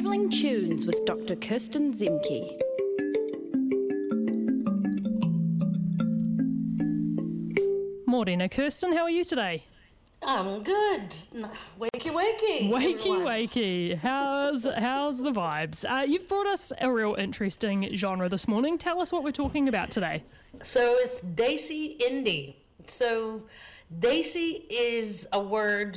Travelling Tunes with Dr. Kirsten Zemke. Morena, Kirsten, how are you today? I'm good. Wakey, wakey. Wakey. How's the vibes? You've brought us a real interesting genre this morning. Tell us what we're talking about today. So it's Desi Indie. So Desi is a word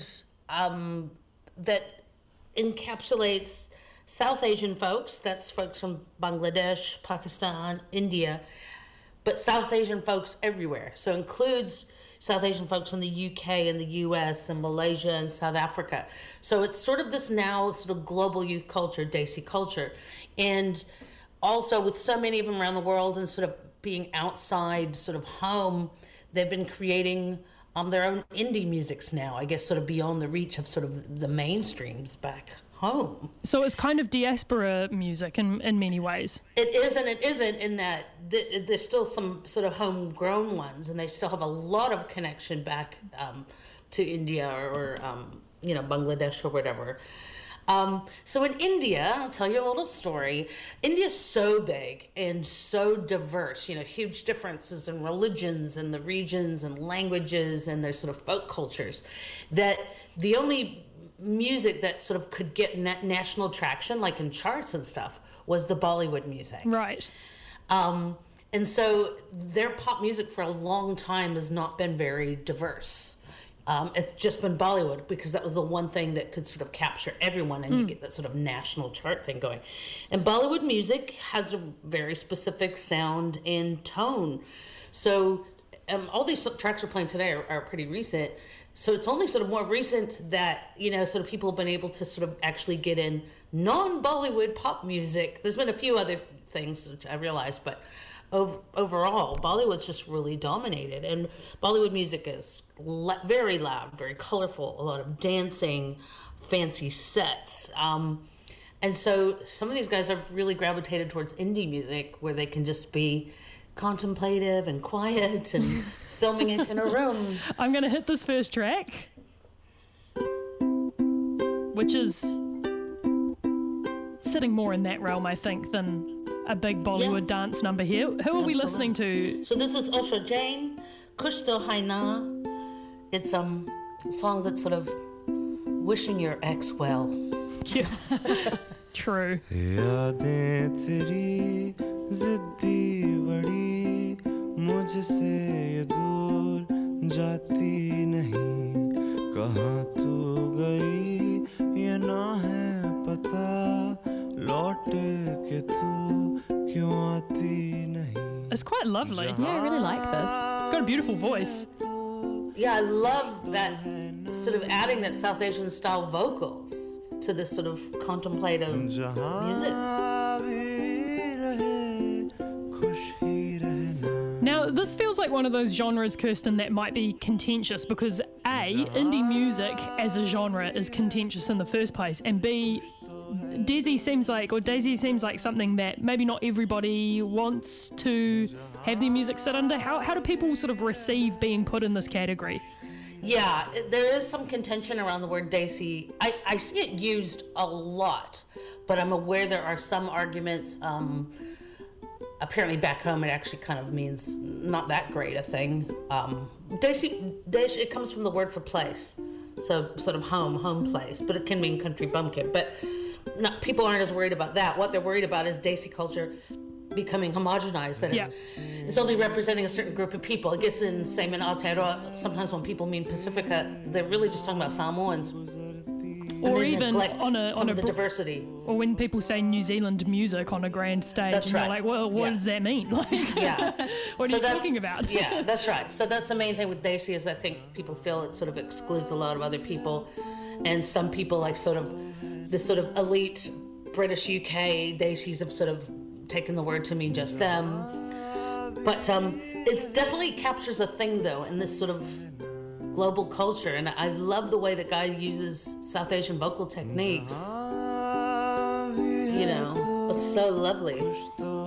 that encapsulates South Asian folks. That's folks from Bangladesh, Pakistan, India, but South Asian folks everywhere. So it includes South Asian folks in the UK and the US and Malaysia and South Africa. So it's sort of this now sort of global youth culture, Desi culture. And also with so many of them around the world and sort of being outside sort of home, they've been creating their own indie musics now, I guess sort of beyond the reach of sort of the mainstreams back home. So it's kind of diaspora music in many ways. It is and it isn't, in that there's still some sort of homegrown ones, and they still have a lot of connection back to India or Bangladesh or whatever. So in India, I'll tell you a little story. India's so big and so diverse, huge differences in religions and the regions and languages and their sort of folk cultures, that the only music that sort of could get national traction, like in charts and stuff, was the Bollywood music. Right. And so their pop music for a long time has not been very diverse. It's just been Bollywood, because that was the one thing that could sort of capture everyone, and you get that sort of national chart thing going. And Bollywood music has a very specific sound and tone. So all these tracks we're playing today are pretty recent. So it's only sort of more recent that, sort of people have been able to sort of actually get in non-Bollywood pop music. There's been a few other things, which I realized, but overall, Bollywood's just really dominated. And Bollywood music is very loud, very colorful, a lot of dancing, fancy sets. And so some of these guys have really gravitated towards indie music, where they can just be contemplative and quiet and filming it in a room. I'm going to hit this first track, which is sitting more in that realm, I think, than a big Bollywood dance number here. Who are we listening to? So this is Usha Jain, Kuch To Hai Na. It's a song that's sort of wishing your ex well. Yeah. True. यादें तेरी जिद्दी बड़ी मुझसे ये दूर जाती नहीं कहाँ तू गई ये ना है पता लौट के तू क्यों आती नहीं. It's quite lovely. Yeah, I really like this. It's got a beautiful voice. Yeah, I love that sort of adding that South Asian style vocals to this sort of contemplative music. Now, this feels like one of those genres, Kirsten, that might be contentious, because A, indie music as a genre is contentious in the first place, and B, Desi seems like something that maybe not everybody wants to have their music sit under. How do people sort of receive being put in this category? Yeah, there is some contention around the word Desi. I see it used a lot, but I'm aware there are some arguments. Apparently back home it actually kind of means not that great a thing. Desi, it comes from the word for place. So sort of home place, but it can mean country bumpkin. But people aren't as worried about that. What they're worried about is Desi culture becoming homogenized, that it's only representing a certain group of people. I guess in Aotearoa, sometimes when people mean Pacifica, they're really just talking about Samoans. Or even on a diversity. Or when people say New Zealand music on a grand stage, that's and right. you're like, well, what does that mean? What are you talking about? Yeah, that's right. So that's the main thing with Desi, is I think people feel it sort of excludes a lot of other people, and some people like sort of this sort of elite British UK Desis have sort of taken the word to mean just them. But it's definitely captures a thing though in this sort of global culture, and I love the way the guy uses South Asian vocal techniques. It's so lovely.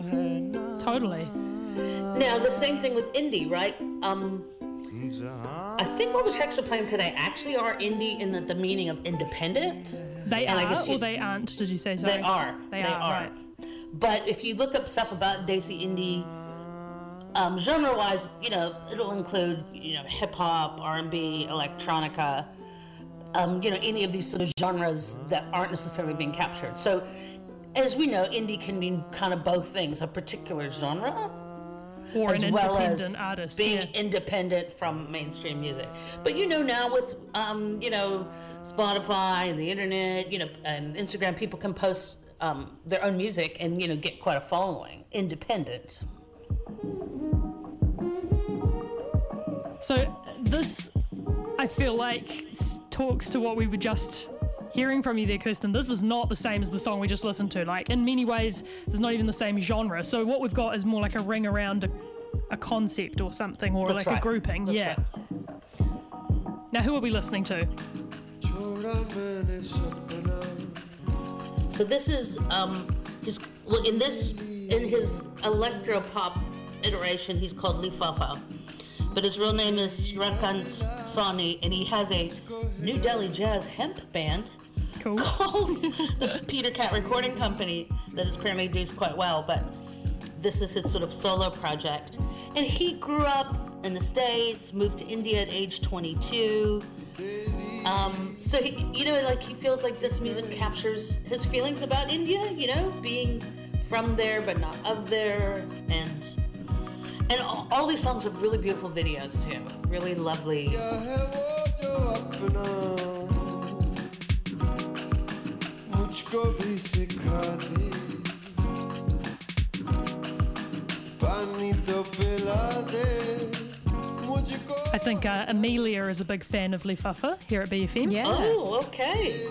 Totally. Now the same thing with indie, right? I think all the tracks we're playing today actually are indie in the meaning of independent. They And I are, guess or they aren't, did you say? Sorry? They are. They are, right. But if you look up stuff about Desi indie, genre-wise, it'll include, hip hop, R&B, electronica, any of these sort of genres that aren't necessarily being captured. So, as we know, indie can mean kind of both things: a particular genre, Or as an well independent as artist. being yeah. independent from mainstream music. But now with Spotify and the internet, and Instagram, people can post their own music and get quite a following. Independent. So this, I feel like, talks to what we were just hearing from you there, Kirsten. This is not the same as the song we just listened to. Like, in many ways, it's not even the same genre. So what we've got is more like a ring around a concept or something, or That's like right. a grouping. That's yeah. right. Now, who are we listening to? So this is in his electro pop iteration, he's called Lifafa, but his real name is Srikanth Sawhney, and he has a New Delhi jazz hemp band Cool. called the Peter Cat Recording Company that is apparently doing quite well. But this is his sort of solo project, and he grew up in the States, moved to India at age 22. So he feels like this music captures his feelings about India, being from there but not of there, and all these songs have really beautiful videos too, really lovely. I think Amelia is a big fan of Lifafa here at BFM. Yeah. Oh, okay.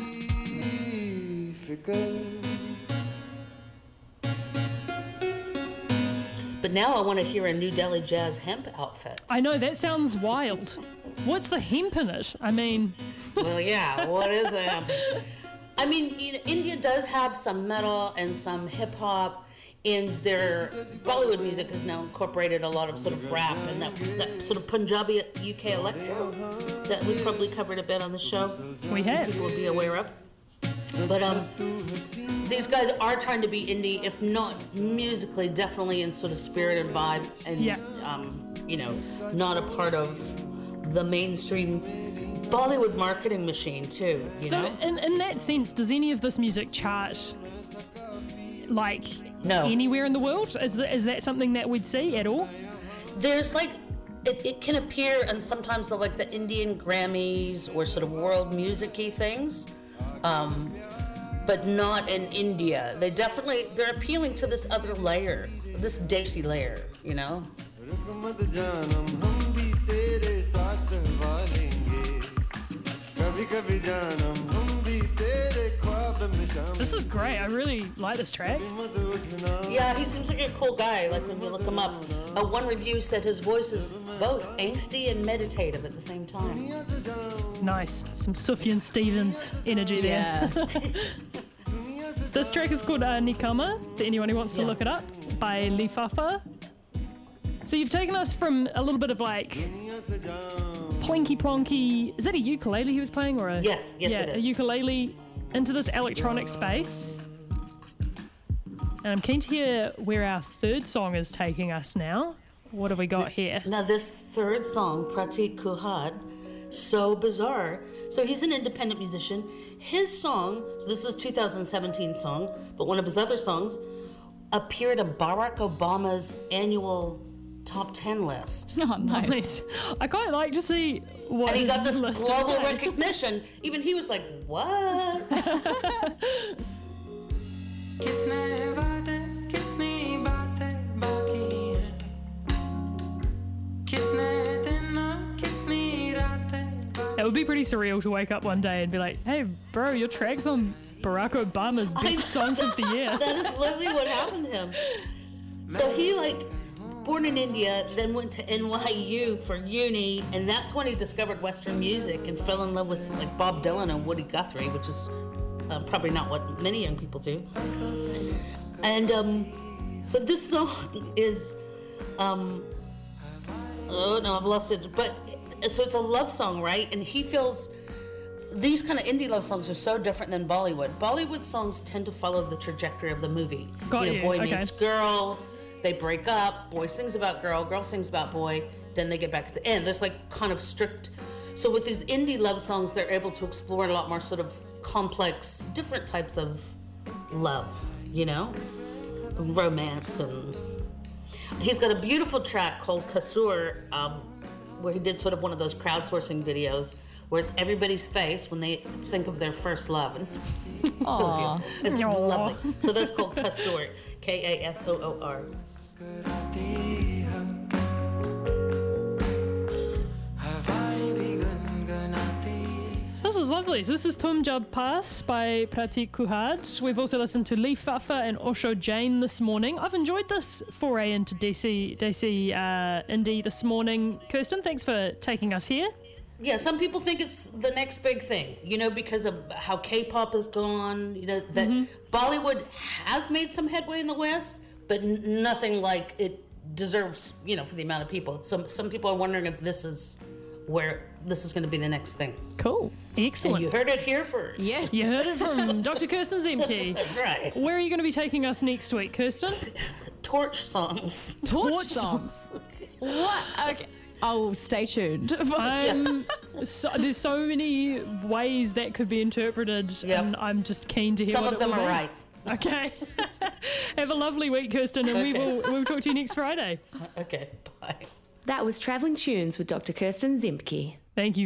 But now I want to hear a New Delhi jazz hemp outfit. I know, that sounds wild. What's the hemp in it? I mean, Well, yeah, what is it? I mean, India does have some metal and some hip hop, and their Bollywood music has now incorporated a lot of sort of rap and that sort of Punjabi UK electro that we probably covered a bit on the show. we have. People will be aware of. But these guys are trying to be indie, if not musically, definitely in sort of spirit and vibe, and Yeah. not a part of the mainstream Bollywood marketing machine too. You So, know? in that sense, does any of this music chart, like, No. anywhere in the world? Is that something that we'd see at all? There's like it can appear in sometimes the Indian Grammys or sort of world music-y things, but not in India. They're appealing to this other layer, this Desi layer, This is great. I really like this track. Yeah, he seems like a cool guy. Like when you look him up, one review said his voice is both angsty and meditative at the same time. Nice. Some Sufjan Stevens energy there. Yeah. This track is called Nikama, for anyone who wants to Yeah. look it up, by Lifafa. So you've taken us from a little bit of like plinky plonky. Is that a ukulele he was playing, or a Yes, it is. a ukulele, into this electronic space. And I'm keen to hear where our third song is taking us now. What have we got here? Now this third song, Pratik Kuhad, so bizarre. So he's an independent musician. His song, so this is a 2017 song, but one of his other songs appeared on Barack Obama's annual top 10 list. Oh, nice. Nice. I quite like to see what And he got his this list global is like. recognition. Even he was like, what? It would be pretty surreal to wake up one day and be like, hey, bro, your track's on Barack Obama's best songs of the year. That is literally what happened to him. So he born in India, then went to NYU for uni, and that's when he discovered Western music and fell in love with Bob Dylan and Woody Guthrie, which is probably not what many young people do. And so this song is, oh no, I've lost it, but so it's a love song, right? And he feels these kind of indie love songs are so different than Bollywood. Bollywood songs tend to follow the trajectory of the movie. Got you. Boy Okay. meets girl, they break up, boy sings about girl, girl sings about boy, then they get back to the end. There's like kind of strict. So with these indie love songs, they're able to explore a lot more sort of complex, different types of love, romance. And he's got a beautiful track called Kasur, where he did sort of one of those crowdsourcing videos where it's everybody's face when they think of their first love. And it's really beautiful. It's lovely. So that's called Kasur, Kasoor. This is lovely. So this is Tum Jab Pass by Pratik Kuhad. We've also listened to Lee Fafa and Osho Jain this morning. I've enjoyed this foray into Desi indie this morning. Kirsten, thanks for taking us here. Yeah, some people think it's the next big thing, because of how K-pop has gone, that Bollywood has made some headway in the West, but nothing like it deserves, for the amount of people. Some people are wondering if this is where this is going to be the next thing. Cool. Excellent. And you heard it here first. Yes. You heard it from Dr. Kirsten Zemke. That's right. Where are you going to be taking us next week, Kirsten? Torch songs. Torch songs. What? Okay. Oh, stay tuned. There's so many ways that could be interpreted, Yep. and I'm just keen to hear Some what of it them will are be. right. Okay. Have a lovely week, Kirsten, and we'll talk to you next Friday. Okay, bye. That was Travelling Tunes with Dr. Kirsten Zemke. Thank you.